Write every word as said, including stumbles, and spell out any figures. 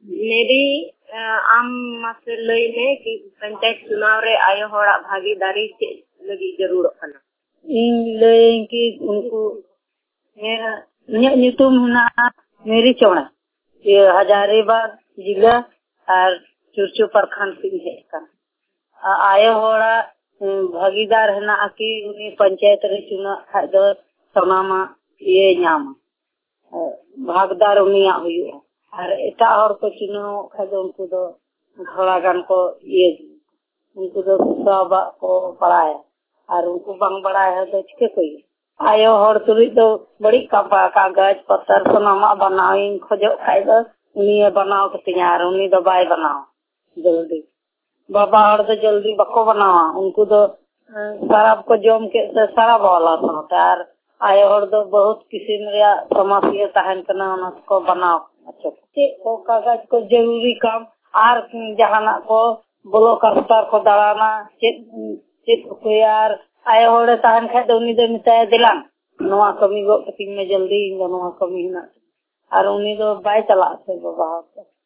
मेरी आम मासे लई में कि पंचायत चुनाव रे आयो होड़ा भागीदारी के लगी जरूर खाना इन लई कि उनको मेरा न्यूतुम हुना मेरी चौड़ा ये हजारीबाग जिला और चुरचू प्रखंड से है का आयो होड़ा भागीदार है ना कि उन्हें पंचायत रे चुना खादो समामा ये नाम भागदार उन्हें हुई और एटा और को चुनाव खादो उनको तो थोड़ा गान को ये उनको तो सब को पढ़ाया और उनको बंग बढ़ाया तो इसके कोई आयो हर तुरी तो बड़ी कपा कागज पत्थर सोनामा बनाओ खोजो खादो उन्हें बनाओ के तैयार उन्हें तो बाय बनाओ जल्दी बाबा हर तो जल्दी बको बनावा उनको तो सारा को जम के सारा वाला होता है आयो हर तो बहुत किस्म रे समस्या तहन करना उनको बनाओ अच्छा वो कागज को जरूरी काम आर जहाना को ब्लॉक स्तर को दलाना चेक चेक को यार आयो हर तहन खादो उन्हीं दे मिताय दिलान नवा कमी गो कटिंग में जल्दी नवा कमी ना और उन्हीं तो बाय चला से बाबा